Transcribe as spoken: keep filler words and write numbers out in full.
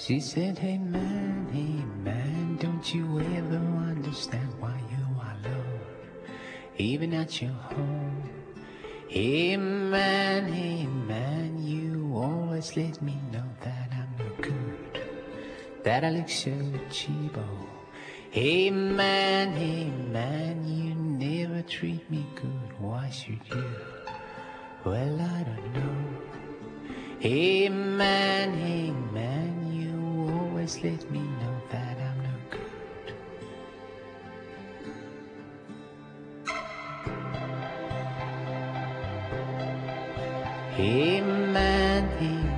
She said, hey man, hey man, don't you ever understand why you are alone, even at your home? Hey man, hey man, you always let me know that I'm no good, that I look so cheap. Hey man, hey man, you never treat me good, why should you? Well, I don't know. Hey man, hey man, you always let me know that I'm no good. Hey man, hey